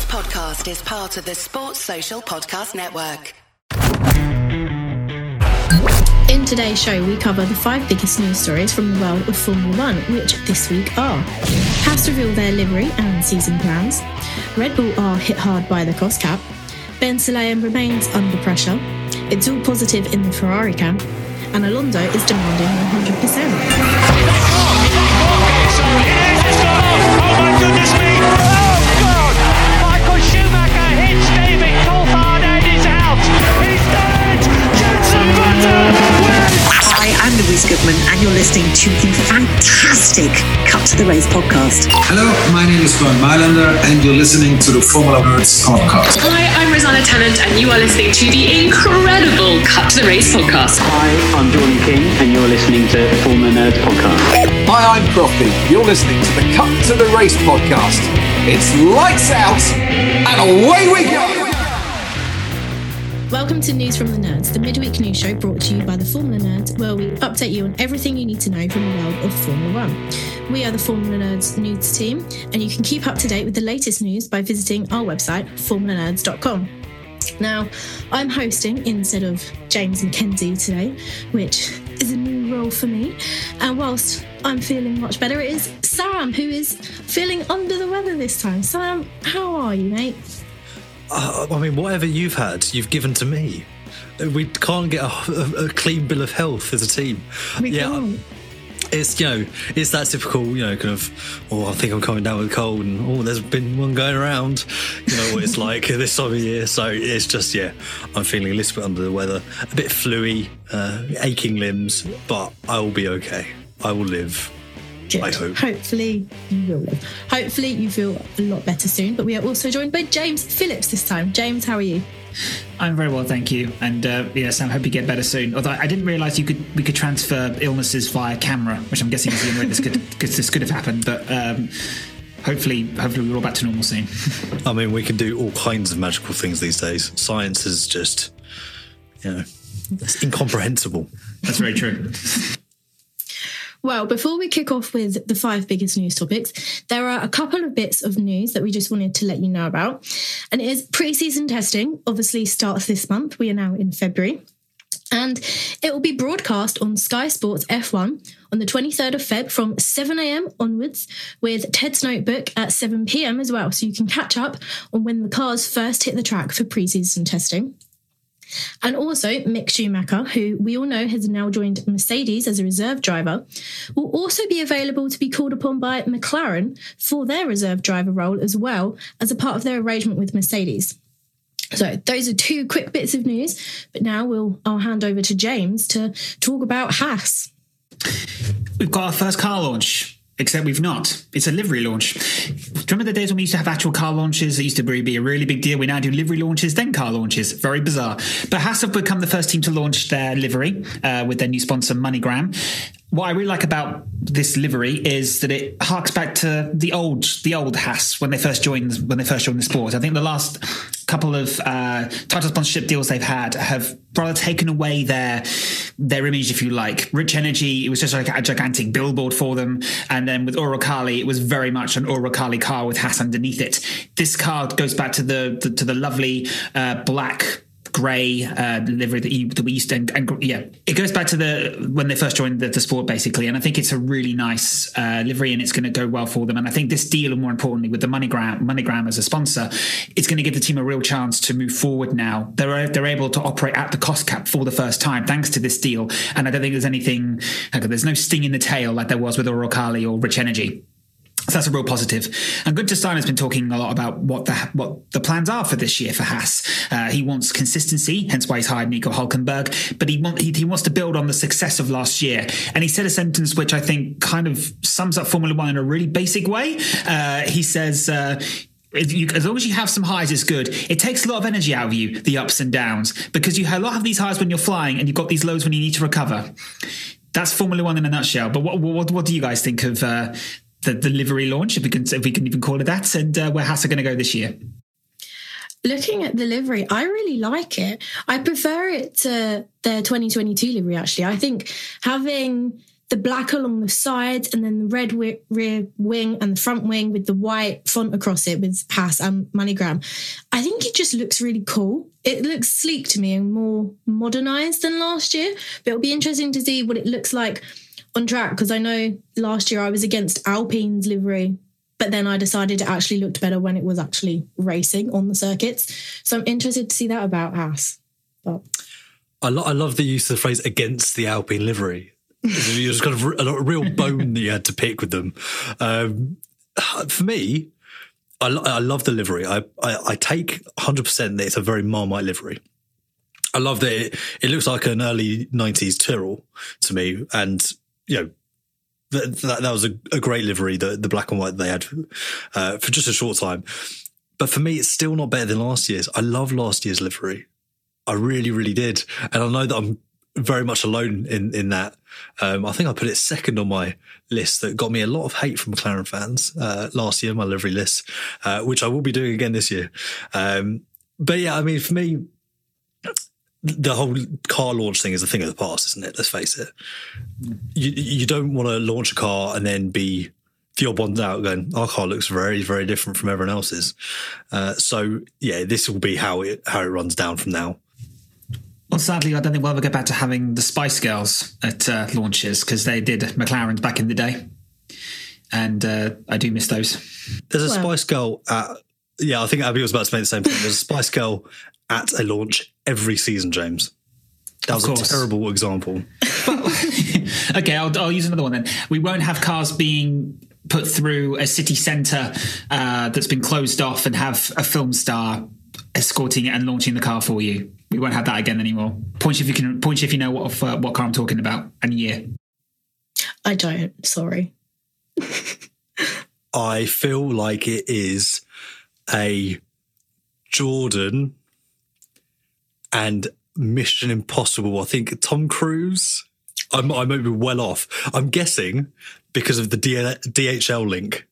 podcast is part of the Sports Social Podcast Network. In today's show, we cover the 5 biggest news stories from the world of Formula One, which this week are: Haas reveal their livery and season plans, Red Bull are hit hard by the cost cap, Ben Sulayem remains under pressure, it's all positive in the Ferrari camp, and Alonso is demanding 100%. Oh my goodness me! Oh God! Michael Schumacher hits David Coulthard and is out! He's done it! Jenson Button wins! Hi, I'm Louise Goodman, and you're listening to the fantastic Cut to the Race podcast. Hello, my name is Bernd Mailander, and you're listening to the Formula Nerds podcast. Hi, I'm Rosanna Tennant, and you are listening to the incredible Cut to the Race podcast. Hi, I'm Jordan King, and you're listening to the Formula Nerds podcast. Hi, I'm Crofty. You're listening to the Cut to the Race podcast. It's lights out, and away we go! Welcome to News from the Nerds, the midweek news show brought to you by the Formula Nerds, where we update you on everything you need to know from the world of Formula One. We are the Formula Nerds news team, and you can keep up to date with the latest news by visiting our website, formulanerds.com. Now, I'm hosting instead of James McKenzie today, which is a new role for me. And whilst I'm feeling much better, it is Sam who is feeling under the weather this time. Sam, how are you, mate? I mean, whatever you've had, you've given to me. We can't get a clean bill of health as a team. We can't. It's, it's that typical, kind of, I think I'm coming down with a cold and, there's been one going around. You know what it's like this time of year. So it's just, I'm feeling a little bit under the weather, a bit fluey, aching limbs, but I will be okay. I will live. Good. I hope. Hopefully you will live. Hopefully you feel a lot better soon. But we are also joined by James Phillips this time. James, how are you? I'm very well, thank you. And Sam, hope you get better soon. Although I didn't realise we could transfer illnesses via camera, which I'm guessing is the only way this could have happened. But hopefully we're all back to normal soon. I mean, we can do all kinds of magical things these days. Science is just, it's incomprehensible. That's very true. Well, before we kick off with the 5 biggest news topics, there are a couple of bits of news that we just wanted to let you know about. And it is pre-season testing, obviously starts this month. We are now in February. And it will be broadcast on Sky Sports F1 on the 23rd of Feb from 7 a.m. onwards, with Ted's Notebook at 7 p.m. as well. So you can catch up on when the cars first hit the track for pre-season testing. And also, Mick Schumacher, who we all know has now joined Mercedes as a reserve driver, will also be available to be called upon by McLaren for their reserve driver role as well, as a part of their arrangement with Mercedes. So those are 2 quick bits of news, but now I'll hand over to James to talk about Haas. We've got our first car launch. Except we've not. It's a livery launch. Do you remember the days when we used to have actual car launches? It used to be a really big deal. We now do livery launches, then car launches. Very bizarre. But Haas have become the first team to launch their livery with their new sponsor, MoneyGram. What I really like about this livery is that it harks back to the old Haas when they first joined the sport. I think the last couple of title sponsorship deals they've had have rather taken away their image, if you like. Rich Energy, it was just like a gigantic billboard for them, and then with Uralkali, it was very much an Uralkali car with Haas underneath it. This car goes back to the lovely black grey livery that we used to, and it goes back to when they first joined the sport, basically. And I think it's a really nice livery, and it's going to go well for them. And I think this deal, and more importantly, with the MoneyGram as a sponsor, it's going to give the team a real chance to move forward. Now they're able to operate at the cost cap for the first time thanks to this deal. And I don't think there's no sting in the tail like there was with Uralkali or Rich Energy. So that's a real positive. And Gunther Steiner's been talking a lot about what the plans are for this year for Haas. He wants consistency, hence why he's hired Nico Hülkenberg, but he wants to build on the success of last year. And he said a sentence which I think kind of sums up Formula One in a really basic way. He says, as long as you have some highs, it's good. It takes a lot of energy out of you, the ups and downs, because you have a lot of these highs when you're flying and you've got these lows when you need to recover. That's Formula One in a nutshell. But what do you guys think of the livery launch, if we can even call it that, and where Haas are going to go this year? Looking at the livery, I really like it. I prefer it to their 2022 livery, actually. I think having the black along the sides and then the red rear wing and the front wing with the white font across it with Haas and MoneyGram. I think it just looks really cool. It looks sleek to me and more modernised than last year, but it'll be interesting to see what it looks like on track, because I know last year I was against Alpine's livery, but then I decided it actually looked better when it was actually racing on the circuits. So I'm interested to see that about Haas. But I love the use of the phrase "against the Alpine livery." You're just kind of a real bone that you had to pick with them. For me, I love the livery. I take 100% that it's a very Marmite livery. I love that it looks like an early 90s Tyrrell to me. And, that was a great livery, the black and white they had for just a short time. But for me, it's still not better than last year's. I love last year's livery. I really, really did. And I know that I'm very much alone in that. I think I put it second on my list that got me a lot of hate from McLaren fans last year, my livery list, which I will be doing again this year. But yeah, I mean, for me, the whole car launch thing is a thing of the past, isn't it? Let's face it. You don't want to launch a car and then be the odd one out going, our car looks very, very different from everyone else's. So yeah, this will be how it runs down from now. Well, sadly, I don't think we'll ever get back to having the Spice Girls at launches, because they did McLaren's back in the day. And I do miss those. There's a Spice Girl at... Yeah, I think Abby was about to make the same point. There's a Spice Girl at a launch every season, James. That was a terrible example. Okay, I'll use another one then. We won't have cars being put through a city centre that's been closed off and have a film star escorting it and launching the car for you. We won't have that again anymore. Point if you know what car I'm talking about and year. I don't. Sorry. I feel like it is a Jordan and Mission Impossible. I think Tom Cruise. I might be well off. I'm guessing because of the DHL link.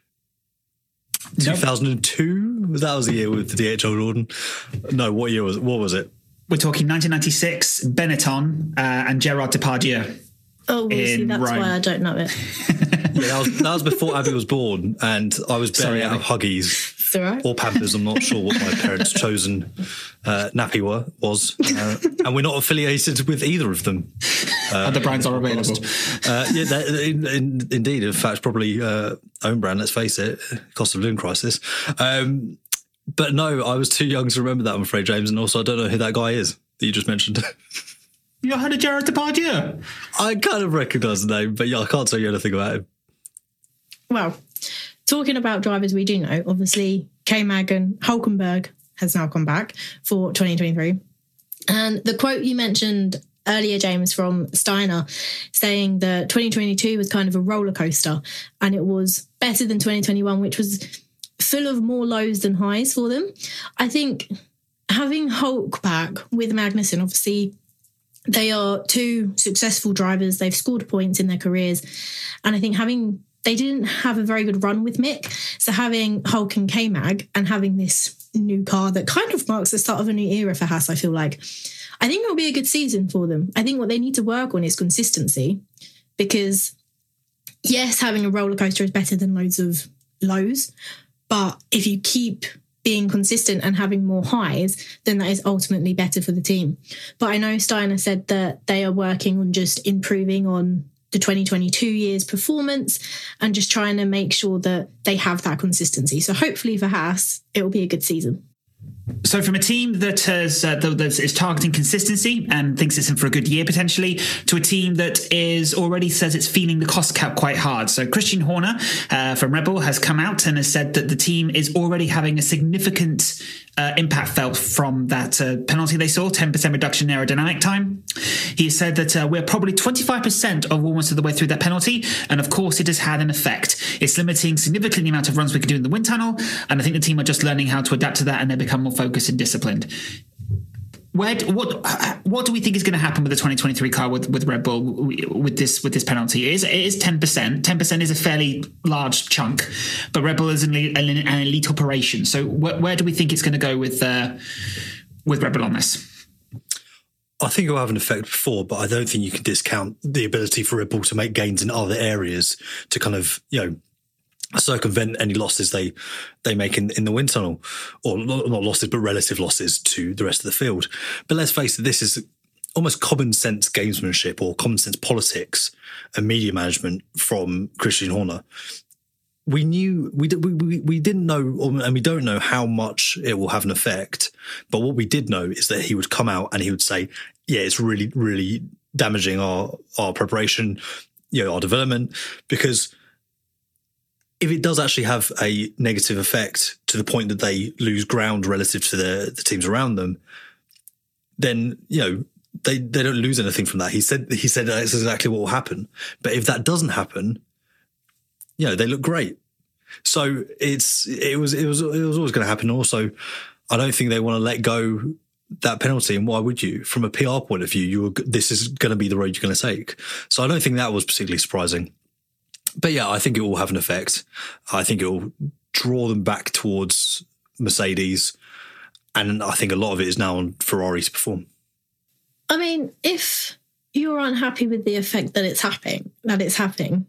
2002? That was the year with the DHL Jordan. No, what year was it? What was it? We're talking 1996, Benetton and Gerard Depardieu. Oh, well, see, that's Rome. why I don't know it. Yeah, that was before Abby was born, and I was barely out of Huggies. Right. Or Pampers. I'm not sure what my parents' chosen nappy was. And we're not affiliated with either of them. Other brands are available. Indeed. In fact, probably own brand, let's face it, cost of living crisis. But no, I was too young to remember that, I'm afraid, James. And also, I don't know who that guy is that you just mentioned. You heard of Gerard Depardieu? I kind of recognise the name, but yeah, I can't tell you anything about him. Well, talking about drivers we do know, obviously, K-Mag and Hülkenberg has now come back for 2023. And the quote you mentioned earlier, James, from Steiner, saying that 2022 was kind of a roller coaster and it was better than 2021, which was full of more lows than highs for them. I think having Hulk back with Magnussen, obviously, they are two successful drivers. They've scored points in their careers. And I think they didn't have a very good run with Mick. So having Hulk and K-Mag and having this new car that kind of marks the start of a new era for Haas, I feel like, I think it'll be a good season for them. I think what they need to work on is consistency, because yes, having a roller coaster is better than loads of lows. But if you keep being consistent and having more highs, then that is ultimately better for the team. But I know Steiner said that they are working on just improving on the 2022 year's performance and just trying to make sure that they have that consistency. So hopefully for Haas, it will be a good season. So from a team that is targeting consistency and thinks it's in for a good year potentially, to a team that is already says it's feeling the cost cap quite hard. So Christian Horner from Red Bull has come out and has said that the team is already having a significant impact felt from that penalty they saw, 10% reduction in aerodynamic time. He said that we're probably 25% of almost the way through that penalty, and of course it has had an effect. It's limiting significantly the amount of runs we can do in the wind tunnel, and I think the team are just learning how to adapt to that, and they become more focused and disciplined. What do we think is going to happen with the 2023 car with Red Bull with this penalty? It is 10%. 10% is a fairly large chunk, but Red Bull is an elite operation. So where do we think it's going to go with Red Bull on this? I think it will have an effect before, but I don't think you can discount the ability for Red Bull to make gains in other areas to kind of, circumvent any losses they make in the wind tunnel, or not losses, but relative losses to the rest of the field. But let's face it, this is almost common sense gamesmanship or common sense politics and media management from Christian Horner. We didn't know, and we don't know how much it will have an effect. But what we did know is that he would come out and he would say, yeah, it's really, really damaging our preparation, our development, because if it does actually have a negative effect to the point that they lose ground relative to the teams around them, then, they don't lose anything from that. He said that's exactly what will happen. But if that doesn't happen, they look great. So it was always going to happen. Also, I don't think they want to let go that penalty. And why would you? From a PR point of view, this is going to be the road you're going to take. So I don't think that was particularly surprising. But yeah, I think it will have an effect. I think it will draw them back towards Mercedes. And I think a lot of it is now on Ferrari to perform. I mean, if you're unhappy with the effect that it's happening,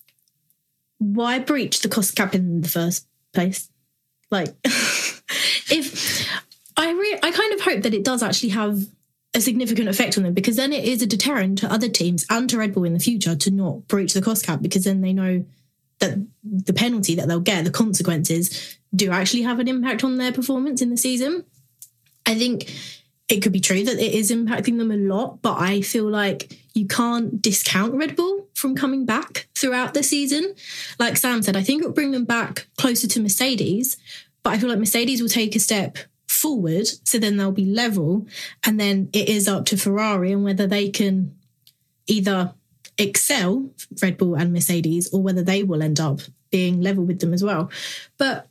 why breach the cost cap in the first place? Like, if I kind of hope that it does actually have a significant effect on them, because then it is a deterrent to other teams and to Red Bull in the future to not breach the cost cap, because then they know that the penalty that they'll get, the consequences, do actually have an impact on their performance in the season. I think it could be true that it is impacting them a lot, but I feel like you can't discount Red Bull from coming back throughout the season. Like Sam said, I think it will bring them back closer to Mercedes, but I feel like Mercedes will take a step forward, so then they'll be level, and then it is up to Ferrari and whether they can either excel Red Bull and Mercedes or whether they will end up being level with them as well. But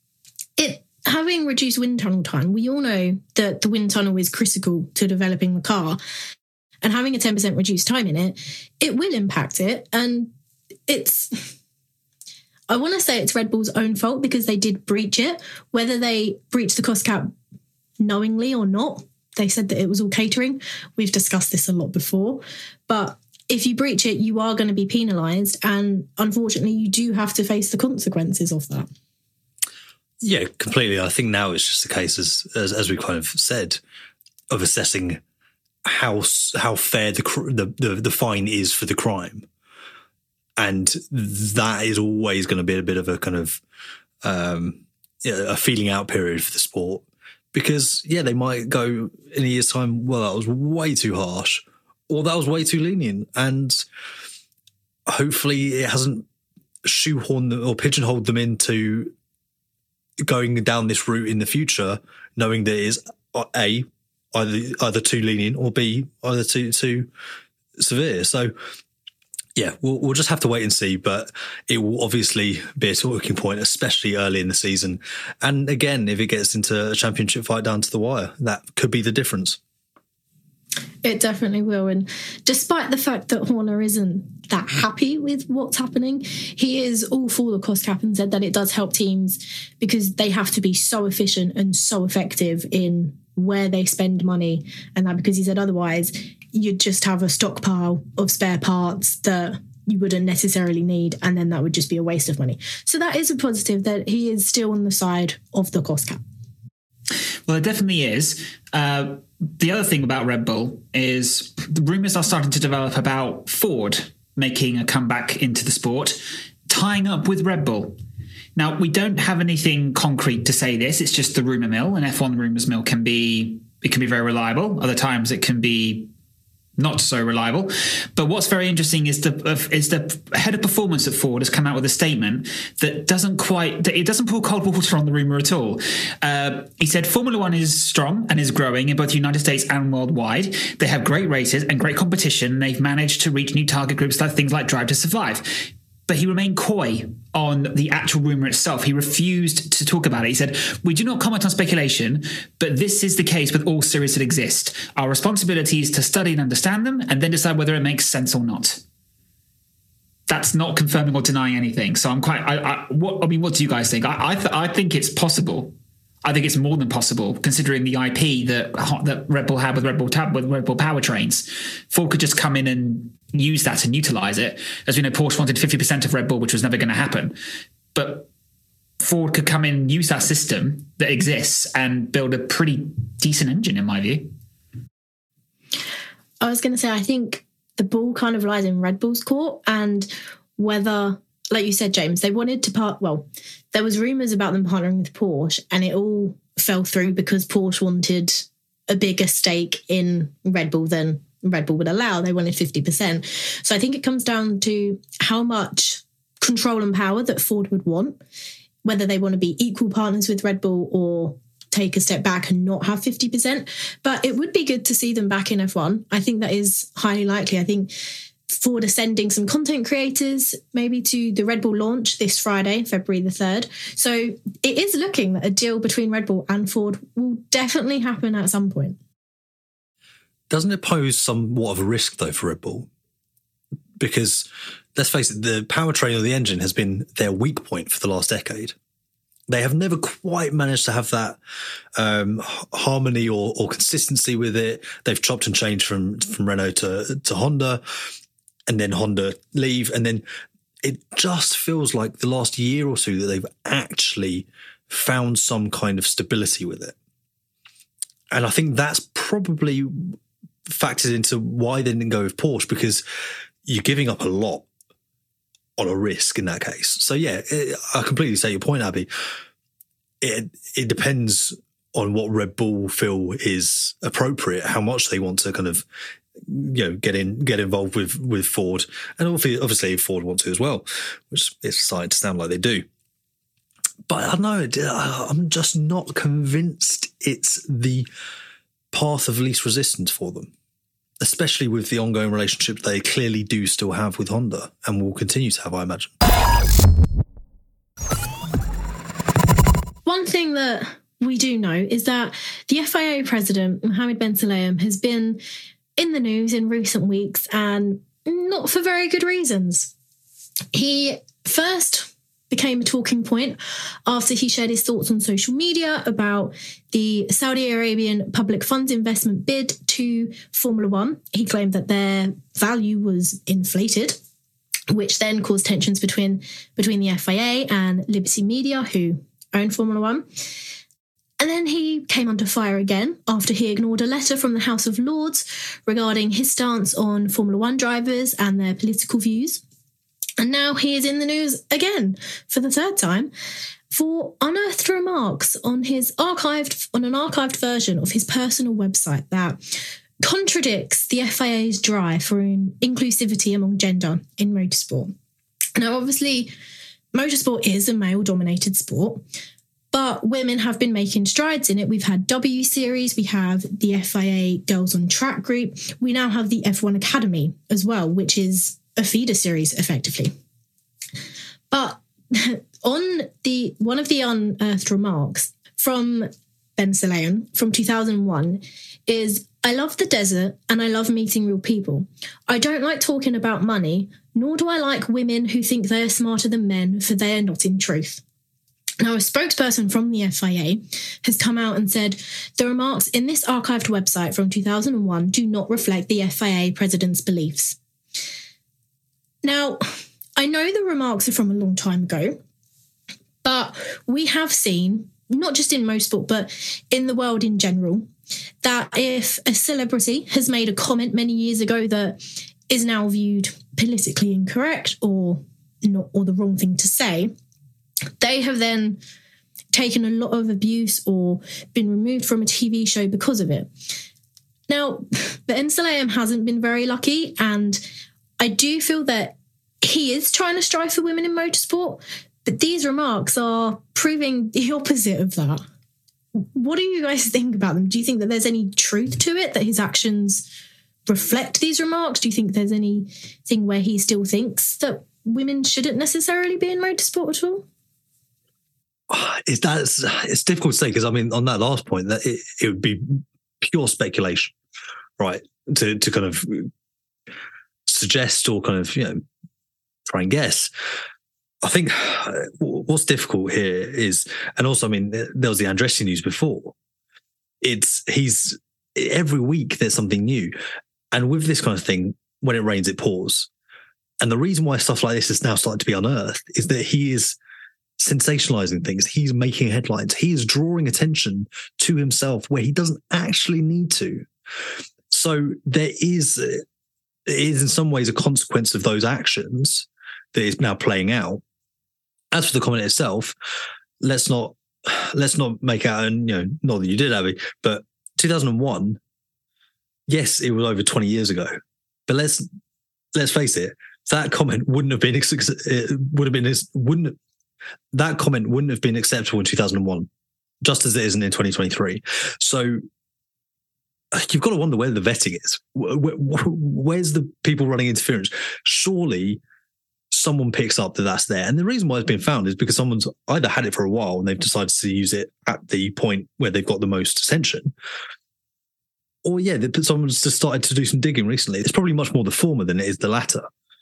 having reduced wind tunnel time, we all know that the wind tunnel is critical to developing the car, and having a 10% reduced time in it will impact it. And I want to say it's Red Bull's own fault because they did breach it. Whether they breached the cost cap knowingly or not, they said that it was all catering. We've discussed this a lot before. But if you breach it, you are going to be penalised. And unfortunately, you do have to face the consequences of that. Yeah, completely. I think now it's just a case, as we kind of said, of assessing how fair the fine is for the crime. And that is always going to be a bit of a kind of a feeling out period for the sport, because they might go in a year's time, well, that was way too harsh, or that was way too lenient, and hopefully it hasn't shoehorned them or pigeonholed them into going down this route in the future, knowing that it is either too lenient or B, either too severe. So yeah, we'll just have to wait and see, but it will obviously be a talking point, especially early in the season. And again, if it gets into a championship fight down to the wire, that could be the difference. It definitely will. And despite the fact that Horner isn't that happy with what's happening, he is all for the cost cap and said that it does help teams because they have to be so efficient and so effective in where they spend money. And that because he said otherwise, you'd just have a stockpile of spare parts that you wouldn't necessarily need, and then that would just be a waste of money. So that is a positive that he is still on the side of the cost cap. Well, it definitely is. The other thing about Red Bull is the rumours are starting to develop about Ford making a comeback into the sport, tying up with Red Bull. Now, we don't have anything concrete to say this. It's just the rumour mill, and F1 rumours mill can be very reliable. Other times it can be not so reliable. But what's very interesting is the head of performance at Ford has come out with a statement that doesn't pour cold water on the rumour at all. He said Formula One is strong and is growing in both the United States and worldwide. They have great races and great competition. And they've managed to reach new target groups like things like Drive to Survive. But he remained coy on the actual rumour itself. He refused to talk about it. He said, "We do not comment on speculation, but this is the case with all series that exist. Our responsibility is to study and understand them and then decide whether it makes sense or not." That's not confirming or denying anything. So I'm quite... what do you guys think? I think it's possible. I think it's more than possible, considering the IP that Red Bull had with Red Bull powertrains. Ford could just come in and use that and utilize it. As we know, Porsche wanted 50% of Red Bull, which was never going to happen. But Ford could come in and use that system that exists and build a pretty decent engine, in my view. I was going to say, I think the ball kind of lies in Red Bull's court, and whether, like you said, James, they wanted to there was rumours about them partnering with Porsche, and it all fell through because Porsche wanted a bigger stake in Red Bull than Red Bull would allow. They wanted 50%. So I think it comes down to how much control and power that Ford would want, whether they want to be equal partners with Red Bull or take a step back and not have 50%. But it would be good to see them back in F1. I think that is highly likely. I think Ford are sending some content creators maybe to the Red Bull launch this Friday, February the 3rd. So it is looking that a deal between Red Bull and Ford will definitely happen at some point. Doesn't it pose somewhat of a risk, though, for Red Bull? Because, let's face it, the powertrain of the engine has been their weak point for the last decade. They have never quite managed to have that harmony or consistency with it. They've chopped and changed from Renault to Honda, and then Honda leave. And then it just feels like the last year or so that they've actually found some kind of stability with it. And I think that's probably factored into why they didn't go with Porsche, because you're giving up a lot on a risk in that case. So yeah, I completely say your point, Abby. It depends on what Red Bull feel is appropriate, how much they want to kind of, get involved with Ford, and obviously Ford want to as well, which it's starting to sound like they do. But I don't know, I'm just not convinced it's the path of least resistance for them, especially with the ongoing relationship they clearly do still have with Honda and will continue to have, I imagine. One thing that we do know is that the FIA president, Mohammed Ben Sulayem, has been in the news in recent weeks, and not for very good reasons. He first became a talking point after he shared his thoughts on social media about the Saudi Arabian public funds investment bid to Formula One. He claimed that their value was inflated, which then caused tensions between the FIA and Liberty Media, who own Formula One. And then he came under fire again after he ignored a letter from the House of Lords regarding his stance on Formula One drivers and their political views. And now he is in the news again for the third time for unearthed remarks on an archived version of his personal website that contradicts the FIA's drive for inclusivity among gender in motorsport. Now, obviously, motorsport is a male-dominated sport, but women have been making strides in it. We've had W Series, we have the FIA Girls on Track group, we now have the F1 Academy as well, which is a feeder series, effectively. But on one of the unearthed remarks from Ben Sulayem from 2001 is, "I love the desert and I love meeting real people. I don't like talking about money, nor do I like women who think they are smarter than men, for they are not in truth." Now, a spokesperson from the FIA has come out and said the remarks in this archived website from 2001 do not reflect the FIA president's beliefs. Now, I know the remarks are from a long time ago, but we have seen, not just in motorsport, but in the world in general, that if a celebrity has made a comment many years ago that is now viewed politically incorrect or not, or the wrong thing to say, they have then taken a lot of abuse or been removed from a TV show because of it. Now, Ben Sulayem hasn't been very lucky, and I do feel that he is trying to strive for women in motorsport, but these remarks are proving the opposite of that. What do you guys think about them? Do you think that there's any truth to it, that his actions reflect these remarks? Do you think there's anything where he still thinks that women shouldn't necessarily be in motorsport at all? It's difficult to say, because I mean, on that last point, that it would be pure speculation, right? To kind of suggest or kind of try and guess. I think what's difficult here is, and also, I mean, there was the Andretti news before. He's every week there's something new. And with this kind of thing, when it rains, it pours. And the reason why stuff like this is now starting to be unearthed is that he is sensationalizing things. He's making headlines. He is drawing attention to himself where he doesn't actually need to. So it is in some ways a consequence of those actions that is now playing out. As for the comment itself, let's not make out, and not that you did, Abby, but 2001, yes, it was over 20 years ago, but let's face it, that comment wouldn't have been acceptable in 2001, just as it isn't in 2023. So you've got to wonder where the vetting is. Where's the people running interference? Surely someone picks up that that's there. And the reason why it's been found is because someone's either had it for a while and they've decided to use it at the point where they've got the most attention, or someone's just started to do some digging recently. It's probably much more the former than it is the latter.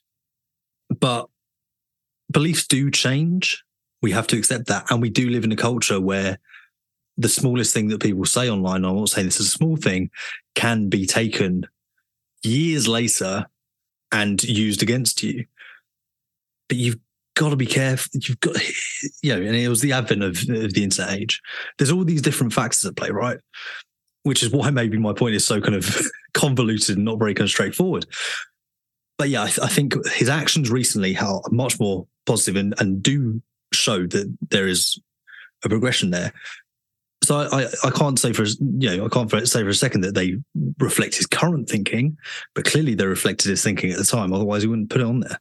But beliefs do change. We have to accept that. And we do live in a culture where the smallest thing that people say online, I'm not saying this is a small thing, can be taken years later and used against you. But you've got to be careful. You've got, and it was the advent of the internet age. There's all these different factors at play, right? Which is why maybe my point is so kind of convoluted and not very kind of straightforward. But yeah, I think his actions recently are much more positive and do show that there is a progression there. So I can't say for a second that they reflect his current thinking, but clearly they reflected his thinking at the time. Otherwise, he wouldn't put it on there.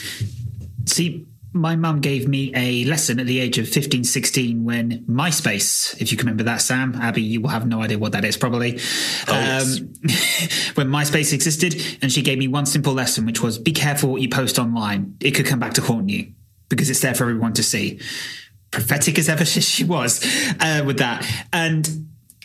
See, my mum gave me a lesson at the age of 15, 16 when MySpace, if you can remember that, Sam, Abby, you will have no idea what that is probably. Yes. When MySpace existed, and she gave me one simple lesson, which was be careful what you post online. It could come back to haunt you because it's there for everyone to see. Prophetic as ever she was with that. And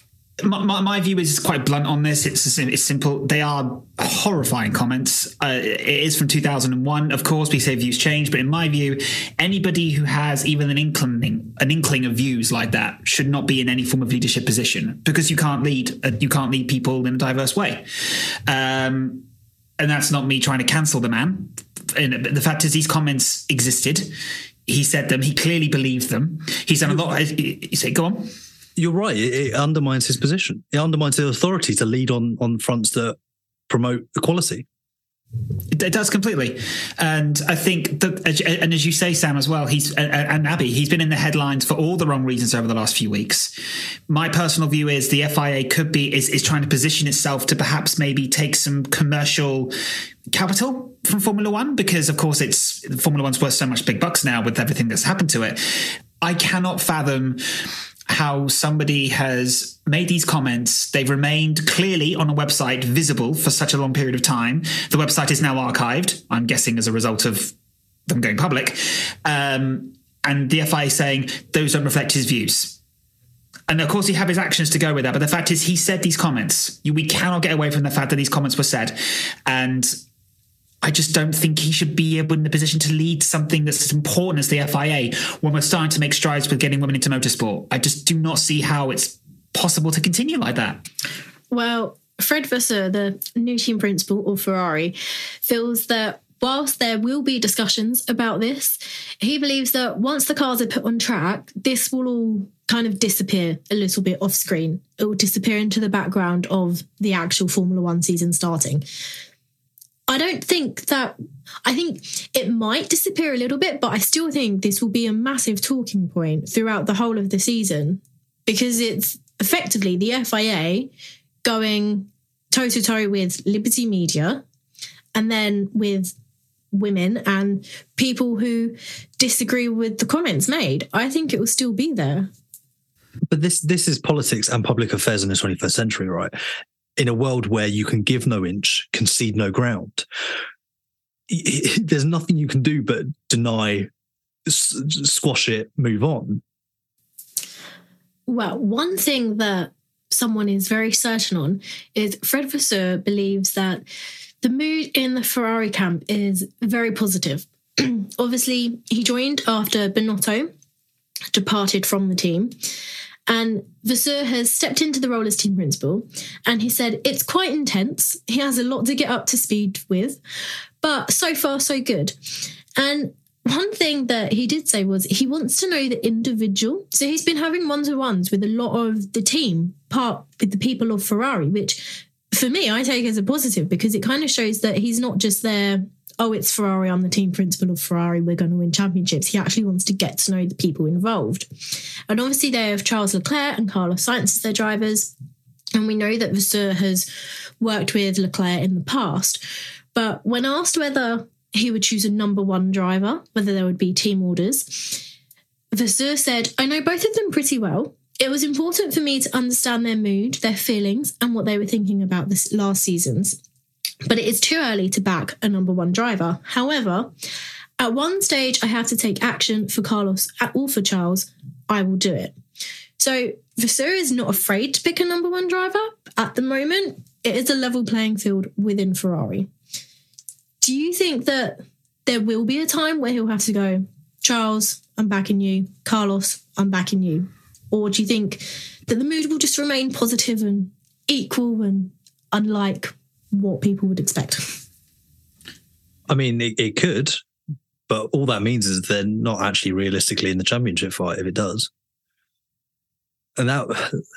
my view is quite blunt on this. It's simple. They are horrifying comments. It is from 2001. Of course, we say views change, but in my view, anybody who has even an inkling of views like that should not be in any form of leadership position, because you can't lead people in a diverse way. And that's not me trying to cancel the man. And the fact is, these comments existed. He said them. He clearly believed them. He's done a lot. You say, go on. You're right. It undermines his position. It undermines his authority to lead on fronts that promote equality. It does completely. And I think that, and as you say, Sam, as well, and Abby, he's been in the headlines for all the wrong reasons over the last few weeks. My personal view is the FIA is trying to position itself to perhaps maybe take some commercial capital from Formula One, because of course Formula One's worth so much big bucks now with everything that's happened to it. I cannot fathom how somebody has made these comments. They've remained clearly on a website visible for such a long period of time. The website is now archived, I'm guessing as a result of them going public. And the FIA saying those don't reflect his views. And of course, you have his actions to go with that. But the fact is, he said these comments. We cannot get away from the fact that these comments were said. And I just don't think he should be able in the position to lead something that's as important as the FIA when we're starting to make strides with getting women into motorsport. I just do not see how it's possible to continue like that. Well, Fred Vasseur, the new team principal of Ferrari, feels that whilst there will be discussions about this, he believes that once the cars are put on track, this will all kind of disappear a little bit off screen. It will disappear into the background of the actual Formula One season starting. I think it might disappear a little bit, but I still think this will be a massive talking point throughout the whole of the season, because it's effectively the FIA going toe-to-toe with Liberty Media and then with women and people who disagree with the comments made. I think it will still be there. But this is politics and public affairs in the 21st century, right? In a world where you can give no inch, concede no ground, there's nothing you can do but deny, squash it, move on. Well, one thing that someone is very certain on is Fred Vasseur believes that the mood in the Ferrari camp is very positive. obviously he joined after Binotto departed from the team. And Vasseur has stepped into the role as team principal, and he said it's quite intense. He has a lot to get up to speed with, but so far so good. And one thing that he did say was he wants to know the individual. So he's been having one-to-ones with a lot of the team, part with the people of Ferrari, which for me, I take as a positive because it kind of shows that he's not just there, oh, it's Ferrari, I'm the team principal of Ferrari, we're going to win championships. He actually wants to get to know the people involved. And obviously they have Charles Leclerc and Carlos Sainz as their drivers. And we know that Vasseur has worked with Leclerc in the past. But when asked whether he would choose a number one driver, whether there would be team orders, Vasseur said, I know both of them pretty well. It was important for me to understand their mood, their feelings, and what they were thinking about this last seasons. But it is too early to back a number one driver. However, at one stage, I have to take action for Carlos or for Charles. I will do it. So Vasseur is not afraid to pick a number one driver. At the moment, it is a level playing field within Ferrari. Do you think that there will be a time where he'll have to go, Charles, I'm backing you. Carlos, I'm backing you. Or do you think that the mood will just remain positive and equal and unlike what people would expect? I mean, it could, but all that means is they're not actually realistically in the championship fight if it does. And that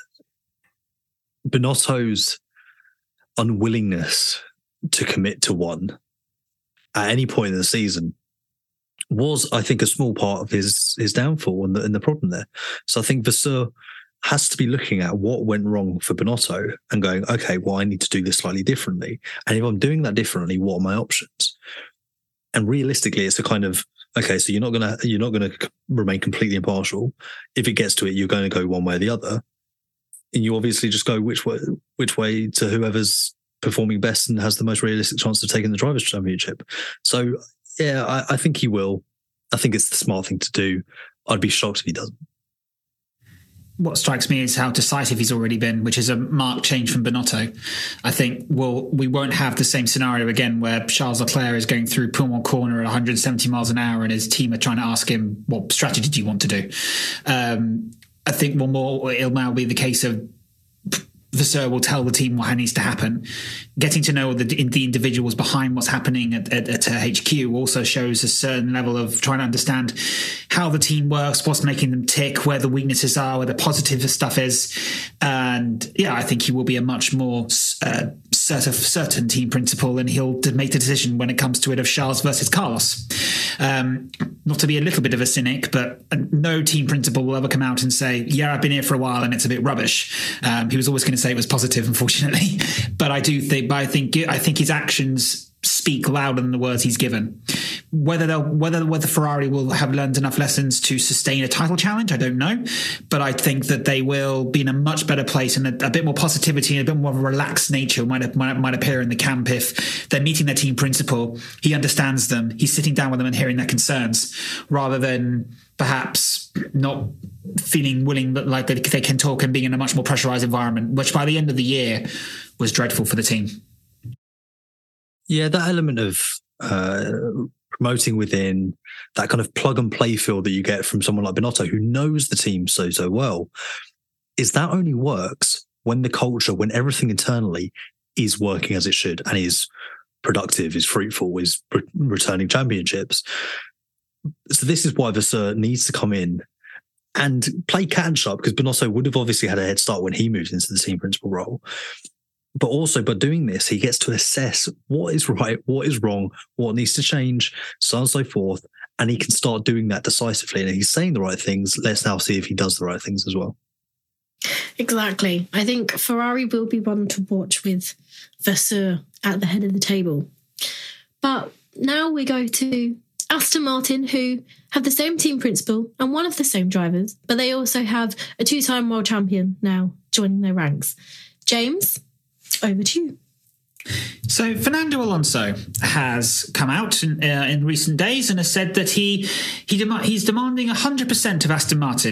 Binotto's unwillingness to commit to one at any point in the season was, I think, a small part of his downfall and the problem there. So I think Vasseur has to be looking at what went wrong for Binotto and going, okay, well, I need to do this slightly differently. And if I'm doing that differently, what are my options? And realistically, it's a kind of, okay, so you're not gonna remain completely impartial. If it gets to it, you're going to go one way or the other. And you obviously just go which way to whoever's performing best and has the most realistic chance of taking the Drivers' Championship. So yeah, I think he will. I think it's the smart thing to do. I'd be shocked if he doesn't. What strikes me is how decisive he's already been, which is a marked change from Binotto. I think we won't have the same scenario again where Charles Leclerc is going through Pulmont Corner at 170 miles an hour and his team are trying to ask him, what strategy do you want to do? I think it'll now be the case of Vasseur will tell the team what needs to happen. Getting to know the individuals behind what's happening at HQ also shows a certain level of trying to understand how the team works, what's making them tick, where the weaknesses are, where the positive stuff is. And yeah, I think he will be a much more certain team principal, and he'll make the decision when it comes to it of Charles versus Carlos. Not to be a little bit of a cynic, but no team principal will ever come out and say, yeah, I've been here for a while and it's a bit rubbish. He was always going to say it was positive, unfortunately. But I think his actions speak louder than the words he's given. Whether Ferrari will have learned enough lessons to sustain a title challenge, I don't know. But I think that they will be in a much better place, and a bit more positivity and a bit more of a relaxed nature might appear in the camp if they're meeting their team principal. He understands them. He's sitting down with them and hearing their concerns, rather than perhaps not feeling willing, but like they can talk and being in a much more pressurized environment, which by the end of the year was dreadful for the team. Yeah, that element of promoting within, that kind of plug and play feel that you get from someone like Binotto, who knows the team so well, is that only works when the culture, when everything internally is working as it should and is productive, is fruitful, is returning championships. So this is why Vasseur needs to come in and play catch up, because Binotto would have obviously had a head start when he moved into the team principal role. But also by doing this, he gets to assess what is right, what is wrong, what needs to change, so on and so forth. And he can start doing that decisively. And he's saying the right things. Let's now see if he does the right things as well. Exactly. I think Ferrari will be one to watch with Vasseur at the head of the table. But now we go to Aston Martin, who have the same team principal and one of the same drivers, but they also have a two-time world champion now joining their ranks. James, over to you. So Fernando Alonso has come out in recent days and has said that he's demanding 100% of Aston Martin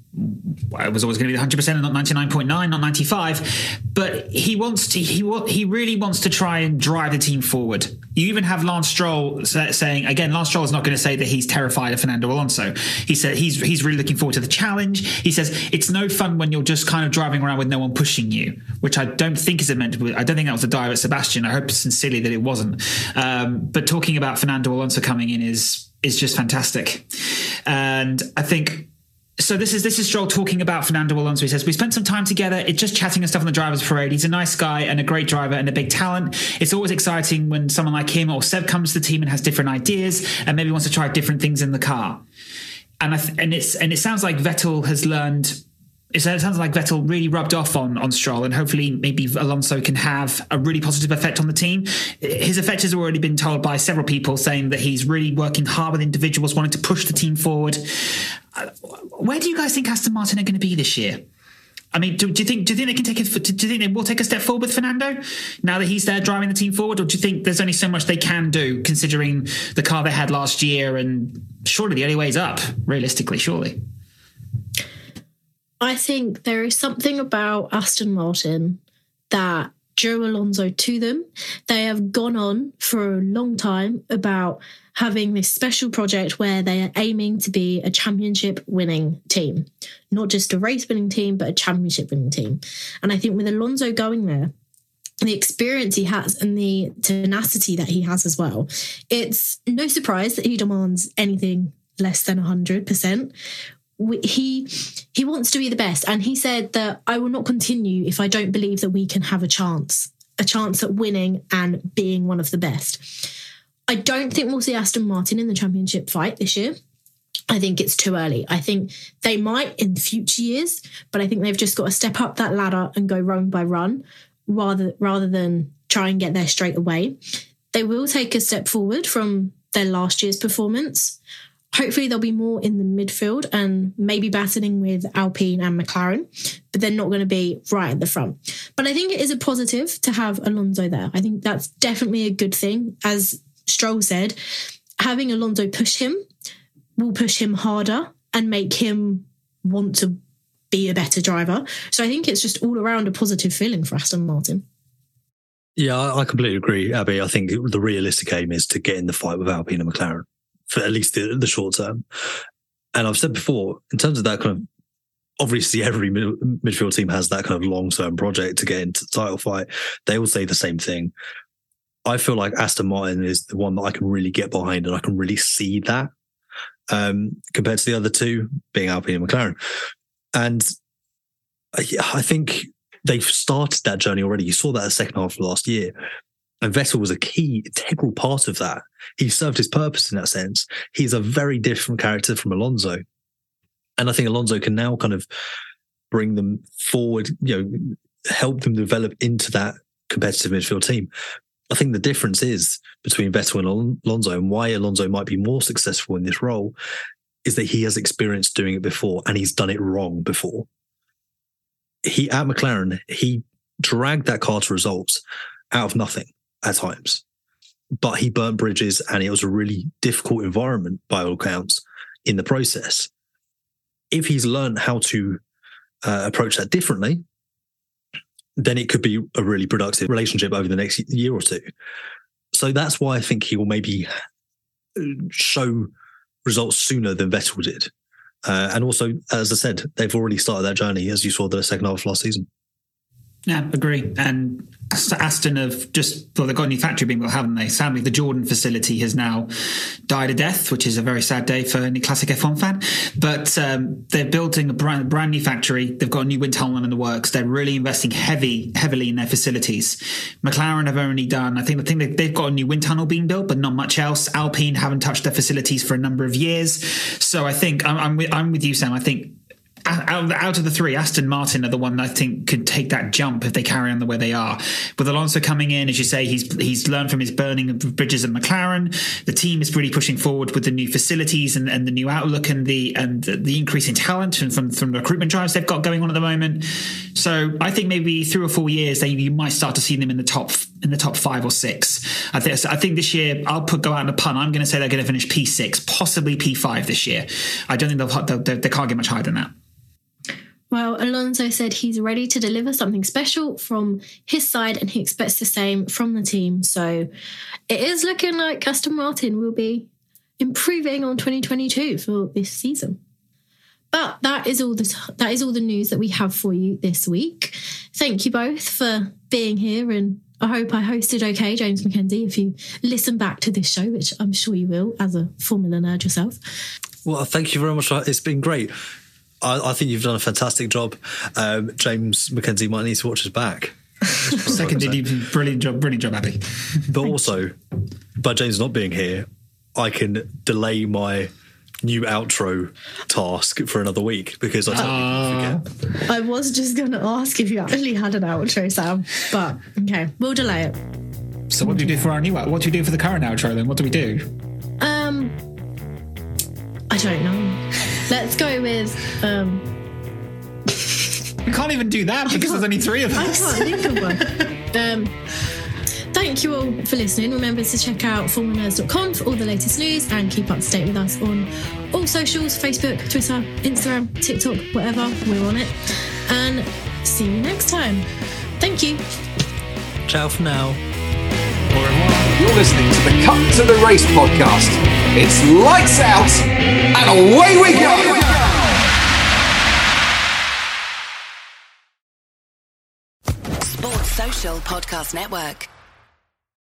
it was always going to be 100% and not 99.9, not 95. But he really wants to try and drive the team forward. You even have Lance Stroll saying, again, Lance Stroll is not going to say that he's terrified of Fernando Alonso. He said he's really looking forward to the challenge. He says it's no fun when you're just kind of driving around with no one pushing you, which I don't think is meant to be. I don't think that was the dive at Sebastian. I hope sincerely that it wasn't. But talking about Fernando Alonso coming in is just fantastic. And I think, so this is Stroll talking about Fernando Alonso. He says, we spent some time together. It's just chatting and stuff on the driver's parade. He's a nice guy and a great driver and a big talent. It's always exciting when someone like him or Seb comes to the team and has different ideas and maybe wants to try different things in the car. And it sounds like Vettel has learned. It sounds like Vettel really rubbed off on Stroll, and hopefully maybe Alonso can have a really positive effect on the team. His effect has already been told by several people, saying that he's really working hard with individuals, wanting to push the team forward. Where do you guys think Aston Martin are going to be this year? I mean, do you think they can do you think they will take a step forward with Fernando now that he's there driving the team forward, or do you think there's only so much they can do considering the car they had last year, and surely the only way is up, realistically, surely? I think there is something about Aston Martin that drew Alonso to them. They have gone on for a long time about having this special project where they are aiming to be a championship winning team, not just a race winning team, but a championship winning team. And I think with Alonso going there, the experience he has and the tenacity that he has as well, it's no surprise that he demands anything less than 100%. He wants to be the best, and he said that I will not continue if I don't believe that we can have a chance at winning and being one of the best. I don't think we'll see Aston Martin in the championship fight this year. I think it's too early. I think they might in future years, but I think they've just got to step up that ladder and go run by run rather than try and get there straight away. They will take a step forward from their last year's performance. Hopefully they'll be more in the midfield and maybe battling with Alpine and McLaren, but they're not going to be right at the front. But I think it is a positive to have Alonso there. I think that's definitely a good thing. As Stroll said, having Alonso push him will push him harder and make him want to be a better driver. So I think it's just all around a positive feeling for Aston Martin. Yeah, I completely agree, Abby. I think the realistic aim is to get in the fight with Alpine and McLaren for at least the short term. And I've said before, in terms of that kind of, obviously every midfield team has that kind of long-term project to get into the title fight. They all say the same thing. I feel like Aston Martin is the one that I can really get behind, and I can really see that compared to the other two, being Alpine and McLaren. And I think they've started that journey already. You saw that in the second half of last year. And Vettel was a key, integral part of that. He served his purpose in that sense. He's a very different character from Alonso. And I think Alonso can now kind of bring them forward, help them develop into that competitive midfield team. I think the difference is between Vettel and Alonso, and why Alonso might be more successful in this role, is that he has experience doing it before, and he's done it wrong before. At McLaren, he dragged that car to results out of nothing at times, but he burnt bridges, and it was a really difficult environment by all accounts in the process. If he's learned how to approach that differently, then it could be a really productive relationship over the next year or two. So that's why I think he will maybe show results sooner than Vettel did. And also, as I said, they've already started that journey, as you saw the second half of last season. Yeah, agree. And Aston have they've got a new factory being built, haven't they? Sadly, the Jordan facility has now died a death, which is a very sad day for any classic F1 fan. But they're building a brand new factory. They've got a new wind tunnel in the works. They're really investing heavily in their facilities. McLaren have only done, I think they've got a new wind tunnel being built, but not much else. Alpine haven't touched their facilities for a number of years. So I think I'm with you, Sam. I think out of the three, Aston Martin are the one that I think could take that jump if they carry on the way they are. With Alonso coming in, as you say, he's learned from his burning of bridges at McLaren. The team is really pushing forward with the new facilities and the new outlook and the increase in talent and from the recruitment drives they've got going on at the moment. So I think maybe 3 or 4 years you might start to see them in the top 5 or 6. I think this year I'll go out on a pun. I'm going to say they're going to finish P6, possibly P5 this year. I don't think they can't get much higher than that. Well, Alonso said he's ready to deliver something special from his side and he expects the same from the team. So it is looking like Aston Martin will be improving on 2022 for this season. But that is all the news that we have for you this week. Thank you both for being here, and I hope I hosted okay, James Mackenzie, if you listen back to this show, which I'm sure you will as a Formula nerd yourself. Well, thank you very much. It's been great. I think you've done a fantastic job. James Mackenzie might need to watch us back. Seconded, brilliant job, Abby. But also, by James not being here, I can delay my new outro task for another week because I totally forget. I was just going to ask if you actually had an outro, Sam, but okay, we'll delay it. So what do you do for our new outro? What do you do for the current outro then? What do we do? I don't know. Let's go with we can't even do that because there's only 3 of us. I can't think of one. Thank you all for listening. Remember to check out formulanerds.com for all the latest news and keep up to date with us on all socials, Facebook, Twitter, Instagram, TikTok, whatever, we're on it. And see you next time. Thank you. Ciao for now. You're listening to the Cut to the Race podcast. It's lights out and away we go! Sports Social Podcast Network.